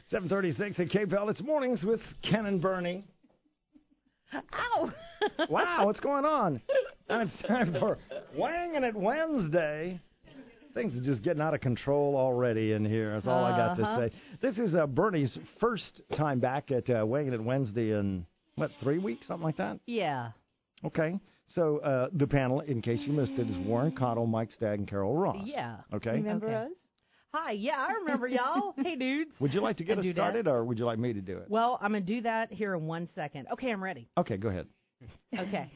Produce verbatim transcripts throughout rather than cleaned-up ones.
seven thirty-six at K P L. It's Mornings with Ken and Bernie. Ow! Wow, what's going on? And it's time for Wanging It Wednesday. Things are just getting out of control already in here. That's all uh-huh. I got to say. This is uh, Bernie's first time back at uh, Wanging It Wednesday in, what, three weeks, something like that? Yeah. Okay. So uh, the panel, in case you missed it, is Warren Cottle, Mike Stagg, and Carol Ross. Yeah. Okay. Remember okay. us? Hi. Yeah, I remember y'all. Hey, dudes. Would you like to get I us started, that. or would you like me to do it? Well, I'm going to do that here in one second. Okay, I'm ready. Okay, go ahead. Okay.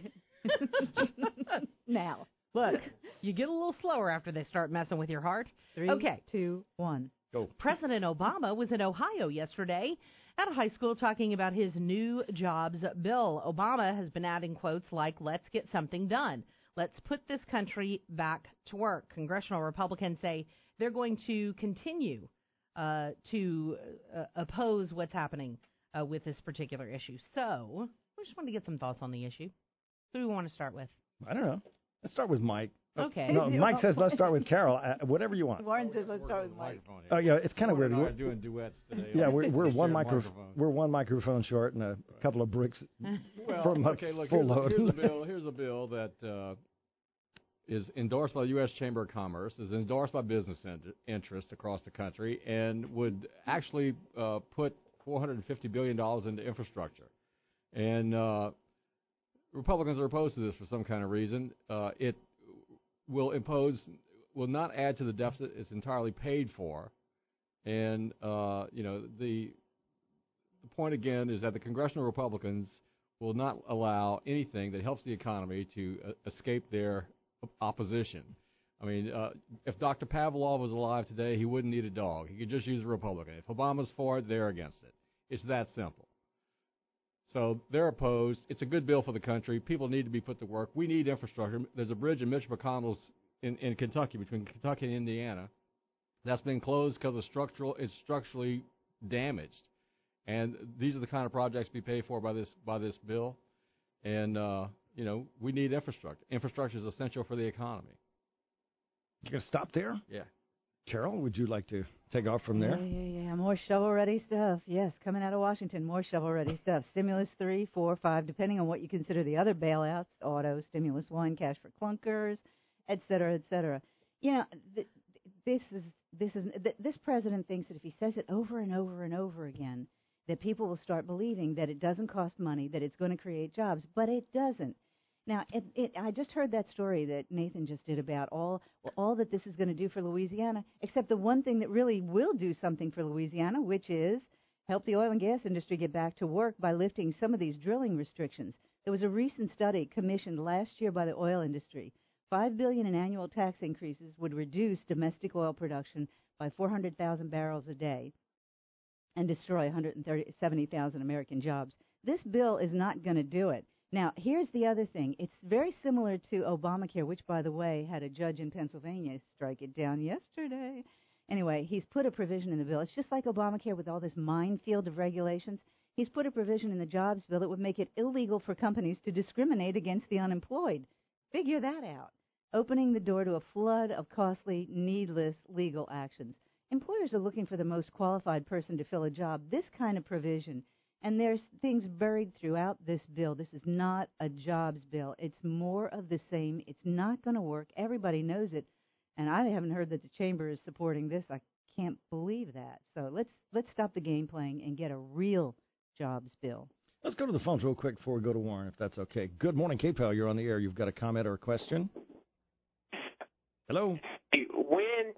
Now. Look, you get a little slower after they start messing with your heart. Three, okay. two, one. Go. President Obama was in Ohio yesterday at a high school talking about his new jobs bill. Obama has been adding quotes like, let's get something done. Let's put this country back to work. Congressional Republicans say they're going to continue uh, to uh, oppose what's happening uh, with this particular issue. So we just wanted to get some thoughts on the issue. Who do we want to start with? I don't know. Let's start with Mike. Okay. No, Mike says let's start with Carol. Uh, whatever you want. Warren says let's start with Mike. Oh yeah, it's kind of weird. We're doing duets today. Yeah, we're, we're one microphone. microphone. We're one microphone short and a couple of bricks. Well, from okay. Look, full here's, load. here's a bill. Here's a bill that uh, is endorsed by the U S Chamber of Commerce, is endorsed by business in- interests across the country, and would actually uh, put four hundred fifty billion dollars into infrastructure. And uh, Republicans are opposed to this for some kind of reason. Uh, it will impose, will not add to the deficit. It's entirely paid for. And, uh, you know, the, the point again is that the congressional Republicans will not allow anything that helps the economy to uh, escape their opposition. I mean, uh, if Doctor Pavlov was alive today, he wouldn't need a dog. He could just use a Republican. If Obama's for it, they're against it. It's that simple. So they're opposed. It's a good bill for the country. People need to be put to work. We need infrastructure. There's a bridge in Mitch McConnell's in, in Kentucky, between Kentucky and Indiana, that's been closed because of structural. It's structurally damaged, and these are the kind of projects to be paid for by this by this bill. And uh, you know, we need infrastructure. Infrastructure is essential for the economy. You gonna stop there? Yeah. Carol, would you like to take off from there? Yeah, yeah, yeah. More shovel-ready stuff. Yes, coming out of Washington, more shovel-ready stuff. Stimulus three, four, five, depending on what you consider the other bailouts, auto, stimulus one, cash for clunkers, et cetera, et cetera. You know, th- this is this is th- this president thinks that if he says it over and over and over again, that people will start believing that it doesn't cost money, that it's going to create jobs, but it doesn't. Now, it, it, I just heard that story that Nathan just did about all all that this is going to do for Louisiana, except the one thing that really will do something for Louisiana, which is help the oil and gas industry get back to work by lifting some of these drilling restrictions. There was a recent study commissioned last year by the oil industry. Five billion dollars in annual tax increases would reduce domestic oil production by four hundred thousand barrels a day and destroy one hundred seventy thousand American jobs. This bill is not going to do it. Now, here's the other thing. It's very similar to Obamacare, which, by the way, had a judge in Pennsylvania strike it down yesterday. Anyway, he's put a provision in the bill. It's just like Obamacare with all this minefield of regulations. He's put a provision in the jobs bill that would make it illegal for companies to discriminate against the unemployed. Figure that out. Opening the door to a flood of costly, needless legal actions. Employers are looking for the most qualified person to fill a job. This kind of provision, and there's things buried throughout this bill. This is not a jobs bill. It's more of the same. It's not going to work. Everybody knows it, and I haven't heard that the chamber is supporting this. I can't believe that. So let's let's stop the game playing and get a real jobs bill. Let's go to the phones real quick before we go to Warren, if that's okay. Good morning, K P L. You're on the air. You've got a comment or a question? Hello? When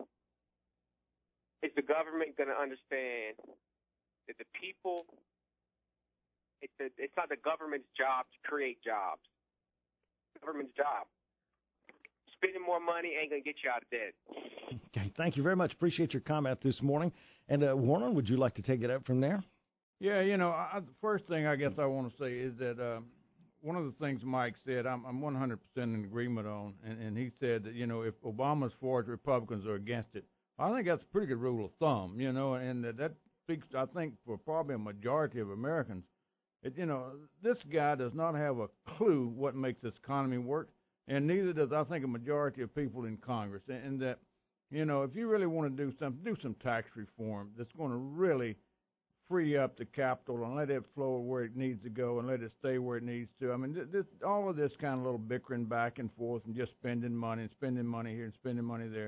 is the government going to understand that the people, it's, a, it's not the government's job to create jobs. It's the government's job. Spending more money ain't going to get you out of debt. Okay, thank you very much. Appreciate your comment this morning. And uh, Warren, would you like to take it up from there? Yeah, you know, I, the first thing I guess I want to say is that uh, one of the things Mike said, I'm, I'm one hundred percent in agreement on, and, and he said that, you know, if Obama's for it, Republicans are against it. I think that's a pretty good rule of thumb, you know, and that, that speaks, I think, for probably a majority of Americans. It, you know, this guy does not have a clue what makes this economy work, and neither does, I think, a majority of people in Congress. And, and that, you know, if you really want to do something, do some tax reform that's going to really free up the capital and let it flow where it needs to go and let it stay where it needs to. I mean, th- this, all of this kind of little bickering back and forth and just spending money and spending money here and spending money there.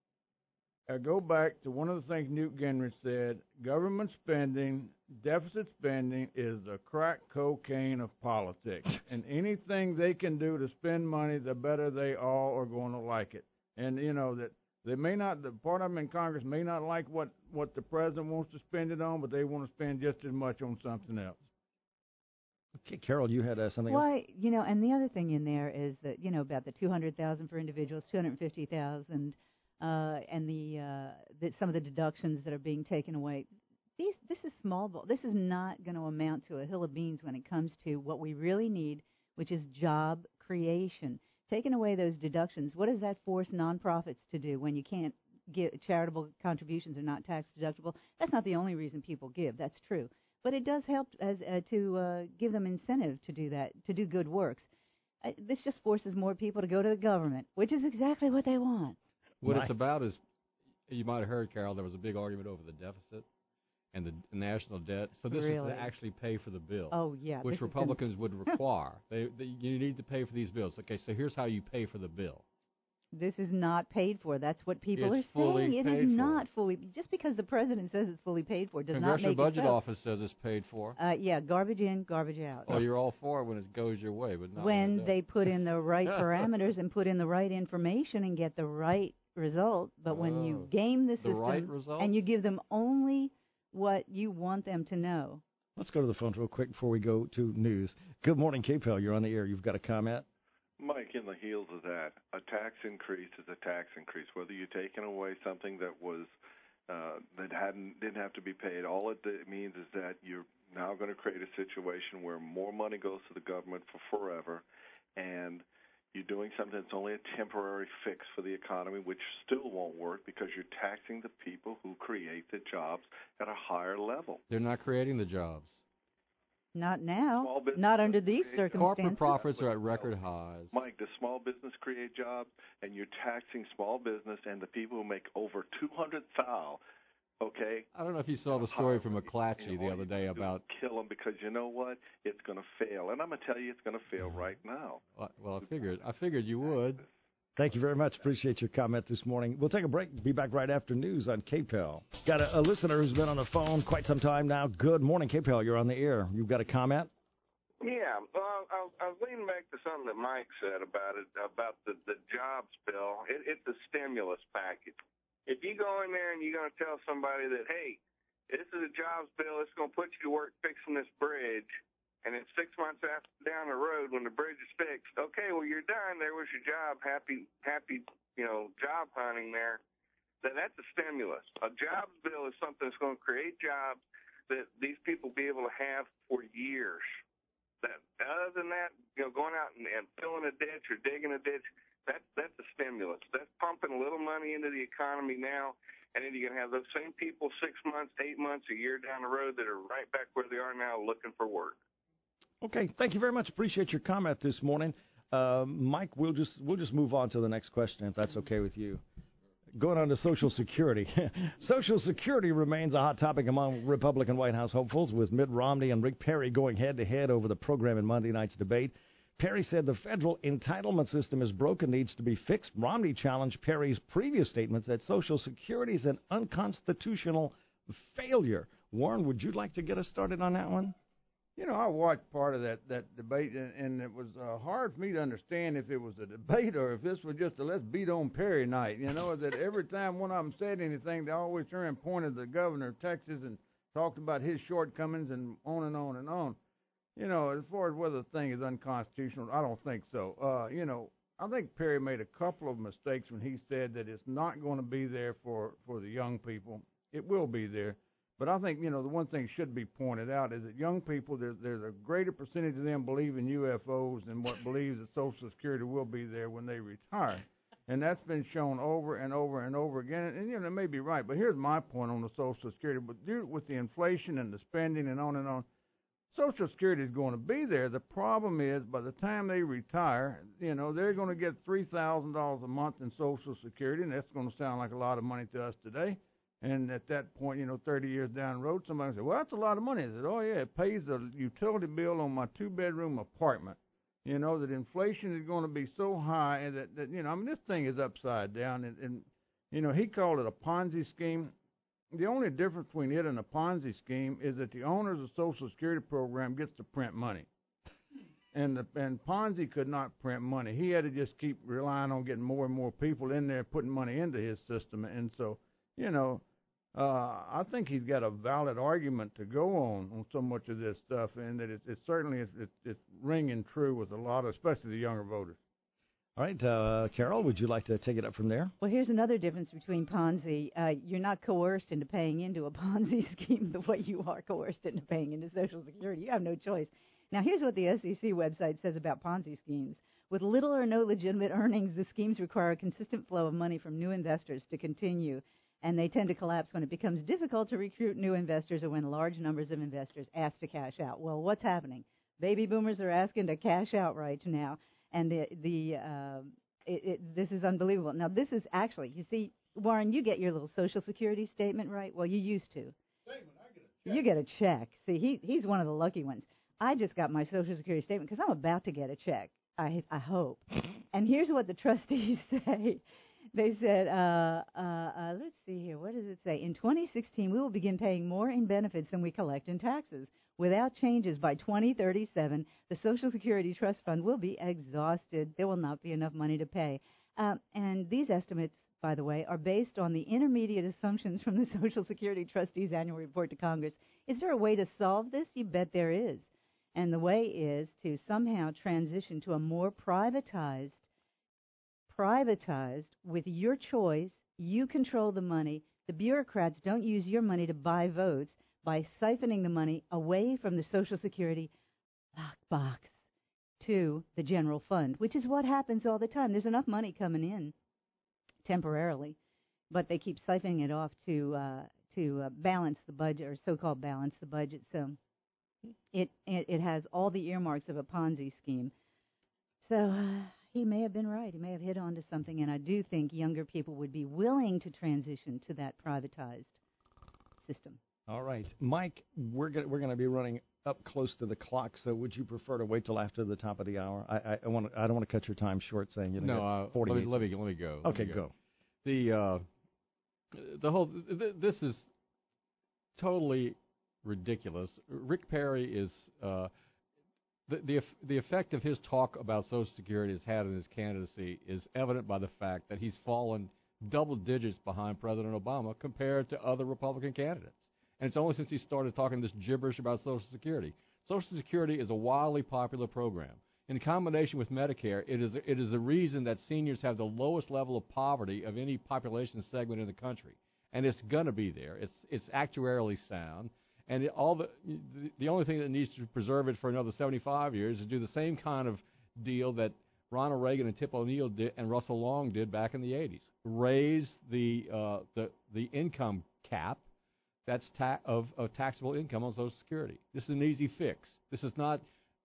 I go back to one of the things Newt Gingrich said, government spending, deficit spending is the crack cocaine of politics. And anything they can do to spend money, the better they all are going to like it. And, you know, that they may not, the part of them in Congress may not like what, what the president wants to spend it on, but they want to spend just as much on something else. Okay, Carol, you had uh, something Why, else? you know, and the other thing in there is that, you know, about the two hundred thousand dollars for individuals, two hundred fifty thousand dollars, uh, and the, uh, the some of the deductions that are being taken away. These, this is small ball. This is not going to amount to a hill of beans when it comes to what we really need, which is job creation. Taking away those deductions, what does that force nonprofits to do when you can't give charitable contributions are not tax deductible? That's not the only reason people give. That's true. But it does help as uh, to uh, give them incentive to do that, to do good works. Uh, this just forces more people to go to the government, which is exactly what they want. What My. it's about is, you might have heard, Carol, there was a big argument over the deficit and the national debt. So this Really? is to actually pay for the bill. Oh, yeah. Which Republicans would require. they, they, you need to pay for these bills. Okay, so here's how you pay for the bill. This is not paid for. That's what people It's are fully saying. It is paid for. not fully. Just because the president says it's fully paid for does not Congressional make Budget it so. Office says it's paid for. Uh, yeah, garbage in, garbage out. Oh, you're all for it when it goes your way, but not when it they put in the right parameters and put in the right information and get the right result. But when you Oh, game the the system right results? and you give them only what you want them to know. Let's go to the phones real quick before we go to news. Good morning, K P E L. You're on the air. You've got a comment? Mike, in the heels of that, a tax increase is a tax increase. Whether you're taking away something that was uh, that hadn't didn't have to be paid, all it d- means is that you're now going to create a situation where more money goes to the government for forever, and you're doing something that's only a temporary fix for the economy, which still won't work because you're taxing the people who create the jobs at a higher level. They're not creating the jobs. Not now. Small business Not under these create circumstances. Corporate profits are at record highs. Mike, does small business create jobs? And you're taxing small business and the people who make over two hundred thousand. Okay. I don't know if you saw the story from McClatchy You know, the other day about. Kill them because you know what? It's going to fail, and I'm going to tell you, it's going to fail right now. Well, I figured. I figured you would. Thank you very much. Appreciate your comment this morning. We'll take a break. Be back right after news on K P E L. Got a, a listener who's been on the phone quite some time now. Good morning, K P E L. You're on the air. You've got a comment? Yeah, well, I, I was leaning back to something that Mike said about it, about the, the jobs bill. It, it's a stimulus package. If you go in there and you're going to tell somebody that, hey, this is a jobs bill, it's going to put you to work fixing this bridge, and it's six months after down the road when the bridge is fixed, okay, well, you're done. There was your job. Happy, happy, you know, job hunting there. Then that's a stimulus. A jobs bill is something that's going to create jobs that these people be able to have for years. That, other than that, you know, going out and, and filling a ditch or digging a ditch, that, that's a stimulus. That's pumping a little money into the economy now, and then you're going to have those same people six months, eight months, a year down the road that are right back where they are now looking for work. Okay, thank you very much. Appreciate your comment this morning. Uh, Mike, we'll just we'll just move on to the next question, if that's okay with you. Going on to Social Security. Social Security remains a hot topic among Republican White House hopefuls, with Mitt Romney and Rick Perry going head-to-head over the program in Monday night's debate. Perry said the federal entitlement system is broken, needs to be fixed. Romney challenged Perry's previous statements that Social Security is an unconstitutional failure. Warren, would you like to get us started on that one? You know, I watched part of that, that debate, and, and it was uh, hard for me to understand if it was a debate or if this was just a let's beat on Perry night. You know, that every time one of them said anything, they always turned and pointed to the governor of Texas and talked about his shortcomings and on and on and on. You know, as far as whether the thing is unconstitutional, I don't think so. Uh, you know, I think Perry made a couple of mistakes when he said that it's not going to be there for, for the young people. It will be there. But I think, you know, the one thing should be pointed out is that young people, there's, there's a greater percentage of them believe in U F Os than what believes that Social Security will be there when they retire. And that's been shown over and over and over again. And, and you know, they may be right. But here's my point on the Social Security. But due, with the inflation and the spending and on and on, Social Security is going to be there. The problem is by the time they retire, you know, they're going to get three thousand dollars a month in Social Security, and that's going to sound like a lot of money to us today. And at that point, you know, thirty years down the road, somebody said, well, that's a lot of money. I said, oh, yeah, it pays the utility bill on my two-bedroom apartment. You know, that inflation is going to be so high and that, that, you know, I mean, this thing is upside down. And, and, you know, he called it a Ponzi scheme. The only difference between it and a Ponzi scheme is that the owner of the Social Security program gets to print money. And the, and Ponzi could not print money. He had to just keep relying on getting more and more people in there putting money into his system. And so, you know, uh, I think he's got a valid argument to go on on so much of this stuff, and that it, it certainly is it, it's ringing true with a lot of, especially the younger voters. All right, uh, Carol, would you like to take it up from there? Well, here's another difference between Ponzi. Uh, you're not coerced into paying into a Ponzi scheme the way you are coerced into paying into Social Security. You have no choice. Now, here's what the S E C website says about Ponzi schemes. With little or no legitimate earnings, the schemes require a consistent flow of money from new investors to continue, and they tend to collapse when it becomes difficult to recruit new investors or when large numbers of investors ask to cash out. Well, what's happening? Baby boomers are asking to cash out right now, and the the uh, it, it, this is unbelievable. Now, this is actually, you see, Warren, you get your little Social Security statement, right? Well, you used to. Statement, I get a check. You get a check. See, he he's one of the lucky ones. I just got my Social Security statement because I'm about to get a check, I I hope. And here's what the trustees say. They said, uh, uh, uh, let's see here, what does it say? In twenty sixteen, we will begin paying more in benefits than we collect in taxes. Without changes by twenty thirty-seven, the Social Security Trust Fund will be exhausted. There will not be enough money to pay. Uh, and these estimates, by the way, are based on the intermediate assumptions from the Social Security Trustees' annual report to Congress. Is there a way to solve this? You bet there is. And the way is to somehow transition to a more privatized, privatized with your choice. You control the money. The bureaucrats don't use your money to buy votes by siphoning the money away from the Social Security lockbox to the general fund, which is what happens all the time. There's enough money coming in temporarily, but they keep siphoning it off to uh, to uh, balance the budget, or so-called balance the budget. So It, it it has all the earmarks of a Ponzi scheme. So uh, he may have been right. He may have hit on to something, and I do think younger people would be willing to transition to that privatized system. All right, Mike, we're gonna, we're going to be running up close to the clock. So would you prefer to wait till after the top of the hour? I I, I want I don't want to cut your time short, saying you know no. Uh, forty-eight. Let me, let me let me go. Okay, me go. go. The uh, the whole th- this is totally ridiculous. Rick Perry is uh, the the the effect of his talk about Social Security has had on his candidacy is evident by the fact that he's fallen double digits behind President Obama compared to other Republican candidates. And it's only since he started talking this gibberish about Social Security. Social Security is a wildly popular program. In combination with Medicare, it is it is the reason that seniors have the lowest level of poverty of any population segment in the country, and it's going to be there. It's it's actuarially sound. And it, all the the only thing that needs to preserve it for another seventy-five years is do the same kind of deal that Ronald Reagan and Tip O'Neill did and Russell Long did back in the eighties. Raise the uh, the the income cap that's ta- of, of taxable income on Social Security. This is an easy fix. This is not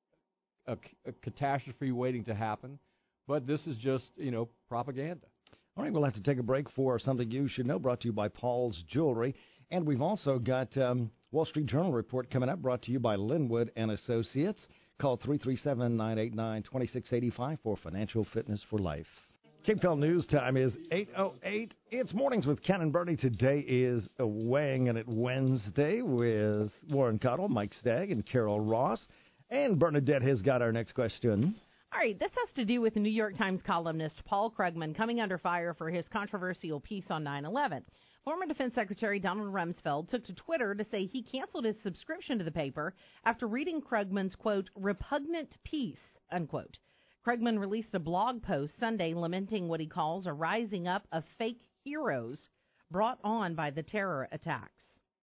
a, a catastrophe waiting to happen, but this is just you know propaganda. All right, we'll have to take a break for something you should know. Brought to you by Paul's Jewelry, and we've also got Um, Wall Street Journal report coming up, brought to you by Linwood and Associates. Call three three seven, nine eight nine, two six eight five for financial fitness for life. Cape Fell News time is eight oh eight. It's Mornings with Ken and Bernie. Today is a Weighing In It Wednesday with Warren Cottle, Mike Stagg, and Carol Ross. And Bernadette has got our next question. All right, this has to do with New York Times columnist Paul Krugman coming under fire for his controversial piece on nine eleven. Former Defense Secretary Donald Rumsfeld took to Twitter to say he canceled his subscription to the paper after reading Krugman's, quote, repugnant piece, unquote. Krugman released a blog post Sunday lamenting what he calls a rising up of fake heroes brought on by the terror attacks.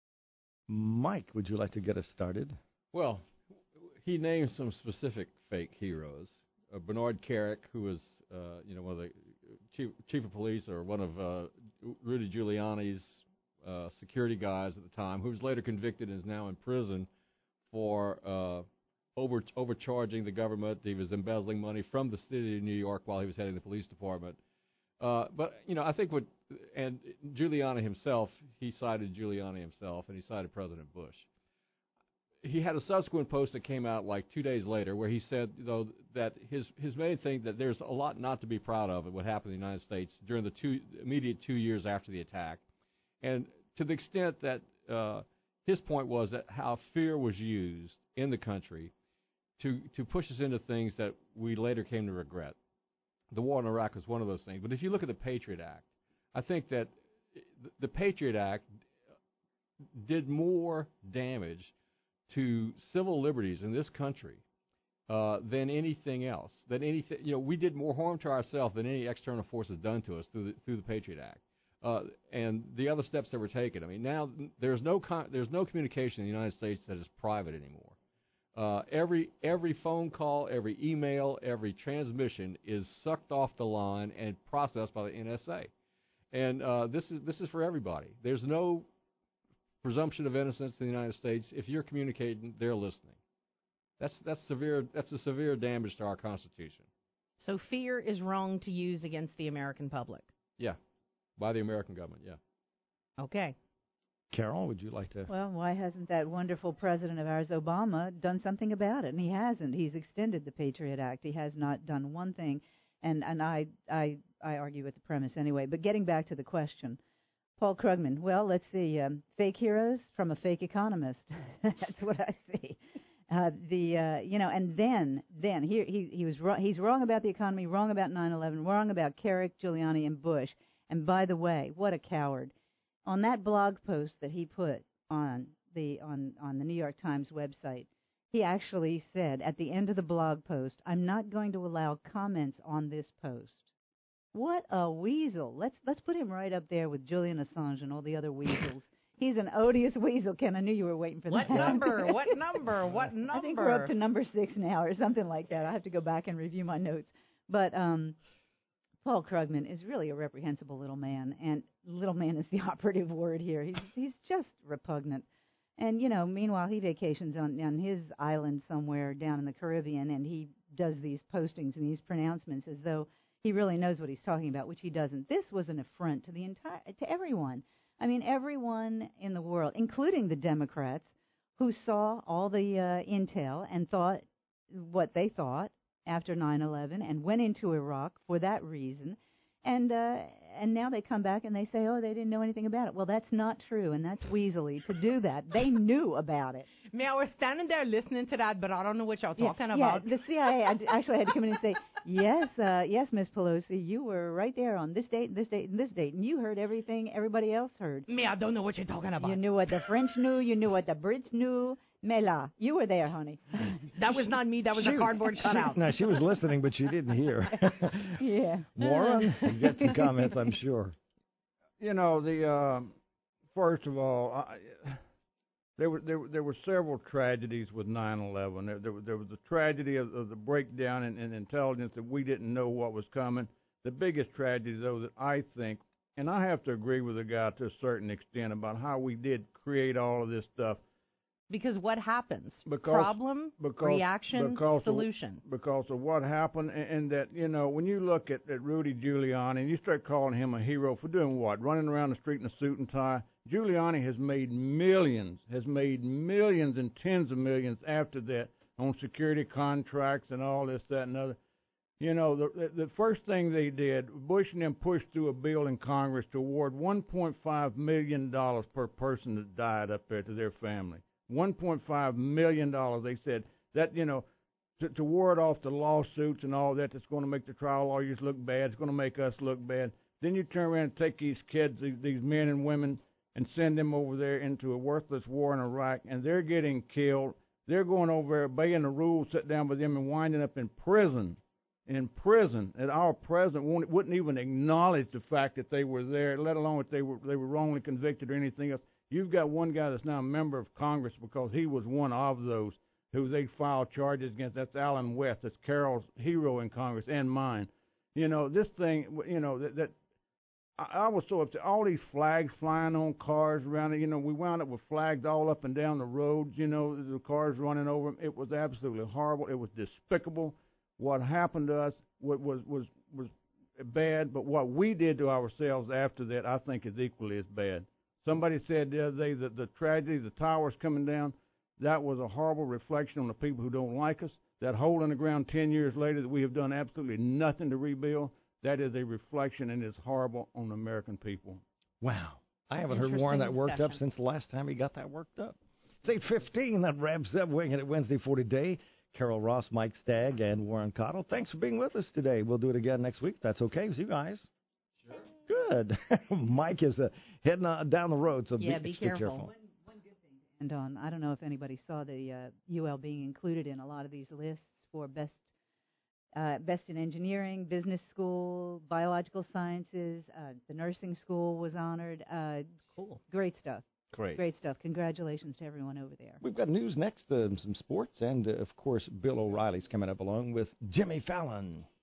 Mike, would you like to get us started? Well, he named some specific fake heroes. Uh, Bernard Kerik, who was, uh, you know, one of the chief, chief of police or one of uh, Rudy Giuliani's uh, security guys at the time, who was later convicted and is now in prison for uh, over overcharging the government. He was embezzling money from the city of New York while he was heading the police department. Uh, but, you know, I think what, and Giuliani himself, he cited Giuliani himself, and he cited President Bush. He had a subsequent post that came out like two days later where he said, though, that his, his main thing, that there's a lot not to be proud of in what happened in the United States during the two immediate two years after the attack. And to the extent that uh, his point was that how fear was used in the country to, to push us into things that we later came to regret. The war in Iraq was one of those things. But if you look at the Patriot Act, I think that the Patriot Act did more damage to civil liberties in this country uh, than anything else. Than anything, you know, we did more harm to ourselves than any external force has done to us through the, through the Patriot Act. Uh, and the other steps that were taken. I mean, now there's no con- there's no communication in the United States that is private anymore. Uh, every every phone call, every email, every transmission is sucked off the line and processed by the N S A. And uh, this is this is for everybody. There's no presumption of innocence in the United States. If you're communicating, they're listening. That's that's severe. That's a severe damage to our Constitution. So fear is wrong to use against the American public. Yeah, by the American government. Yeah. Okay. Carol, would you like to? Well, why hasn't that wonderful president of ours, Obama, done something about it? And he hasn't. He's extended the Patriot Act. He has not done one thing. And and I I I argue with the premise anyway. But getting back to the question, Paul Krugman. Well, let's see. Um, fake heroes from a fake economist. That's what I see. Uh, the uh, you know, and then then he he he was wrong. He's wrong about the economy. Wrong about nine eleven. Wrong about Carrick, Giuliani, and Bush. And by the way, what a coward! On that blog post that he put on the on, on the New York Times website, he actually said at the end of the blog post, "I'm not going to allow comments on this post." What a weasel! Let's let's put him right up there with Julian Assange and all the other weasels. He's an odious weasel, Ken. I knew you were waiting for what that. What number? What number? What number? I think we're up to number six now, or something like that. I have to go back and review my notes. But um, Paul Krugman is really a reprehensible little man, and little man is the operative word here. He's he's just repugnant. And, you know, meanwhile, he vacations on, on his island somewhere down in the Caribbean, and he does these postings and these pronouncements as though he really knows what he's talking about, which he doesn't. This was an affront to the entire to everyone. I mean, everyone in the world, including the Democrats, who saw all the uh, intel and thought what they thought after nine eleven and went into Iraq for that reason. And uh, and now they come back and they say, oh, they didn't know anything about it. Well, that's not true, and that's weaselly to do that. They knew about it. Me, I was standing there listening to that, but I don't know what y'all yeah, talking yeah, about. The C I A I d- actually had to come in and say, yes, uh, yes, Miss Pelosi, you were right there on this date, this date, and this date, and you heard everything everybody else heard. Me, I don't know what you're talking about. You knew what the French knew. You knew what the Brits knew. Mela, you were there, honey. That was not me. That was she, a cardboard cutout. No, she was listening, but she didn't hear. Yeah. Warren, get some comments, I'm sure. You know, the uh, first of all, I, there were there were there were several tragedies with nine eleven. There there, there was the tragedy of, of the breakdown in, in intelligence that we didn't know what was coming. The biggest tragedy, though, that I think, and I have to agree with the guy to a certain extent about how we did create all of this stuff. Because what happens? Because, Problem, because, reaction, because solution. Of, because of what happened, and, and that, you know, when you look at, at Rudy Giuliani and you start calling him a hero for doing what? Running around the street in a suit and tie? Giuliani has made millions, has made millions and tens of millions after that on security contracts and all this, that, and other. You know, the, the, the first thing they did, Bush and them pushed through a bill in Congress to award one point five million dollars per person that died up there to their family. one point five million dollars, they said, that, you know, to, to ward off the lawsuits and all that, that's going to make the trial lawyers look bad, it's going to make us look bad. Then you turn around and take these kids, these, these men and women, and send them over there into a worthless war in Iraq, and they're getting killed. They're going over there, obeying the rules set down by them, and winding up in prison. In prison, and our president won't, wouldn't even acknowledge the fact that they were there, let alone that they were they were wrongly convicted or anything else. You've got one guy that's now a member of Congress because he was one of those who they filed charges against. That's Alan West. That's Carol's hero in Congress and mine. You know, this thing, you know, that, that I, I was so upset. All these flags flying on cars around it. You know, we wound up with flags all up and down the roads, you know, the cars running over them. It was absolutely horrible. It was despicable. What happened to us what was, was, was bad, but what we did to ourselves after that, I think, is equally as bad. Somebody said the other day that the tragedy, the towers coming down, that was a horrible reflection on the people who don't like us. That hole in the ground ten years later that we have done absolutely nothing to rebuild, that is a reflection and is horrible on the American people. Wow. I haven't heard Warren that worked up since the last time he got that worked up. It's eight fifteen. That wraps up Winging It Wednesday for today. Carol Ross, Mike Stagg, and Warren Cottle, thanks for being with us today. We'll do it again next week. That's okay with you guys. Sure. Good. Mike is uh, heading uh, down the road, so yeah, be, be careful. careful. One, one good thing to end on, I don't know if anybody saw the uh, U L being included in a lot of these lists for best uh, best in engineering, business school, biological sciences. Uh, the nursing school was honored. Uh, cool. Great stuff. Great. Great stuff. Congratulations to everyone over there. We've got news next, uh, some sports, and, uh, of course, Bill O'Reilly's coming up along with Jimmy Fallon.